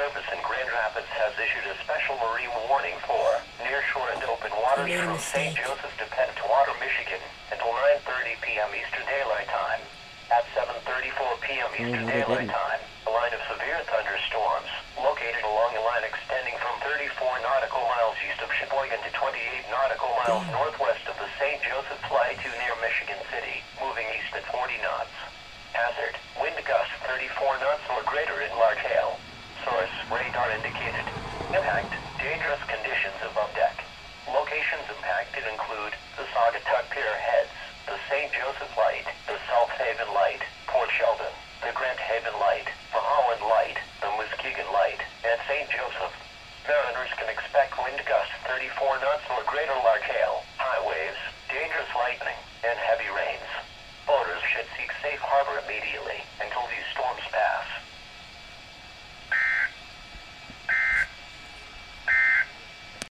Service in Grand Rapids has issued a special marine warning for nearshore and open waters from St. Joseph to Pentwater, Michigan until 9:30 p.m. Eastern Daylight Time. At 7:34 p.m. Eastern Daylight Time, a line of severe thunderstorms, located along a line extending from 34 nautical miles east of Sheboygan to 28 nautical miles northwest of the St. Joseph Fly-2 near Michigan City, moving east at 40 knots. Hazard, wind gusts 34 knots or greater in large hail. Source, radar indicated. Impact, dangerous conditions above deck. Locations impacted include the Saugatuck Pier Heads, the St. Joseph Light, the South Haven Light, Port Sheldon, the Grant Haven Light, the Holland Light, the Muskegon Light, and St. Joseph. Mariners can expect wind gusts 34 knots or greater large hail.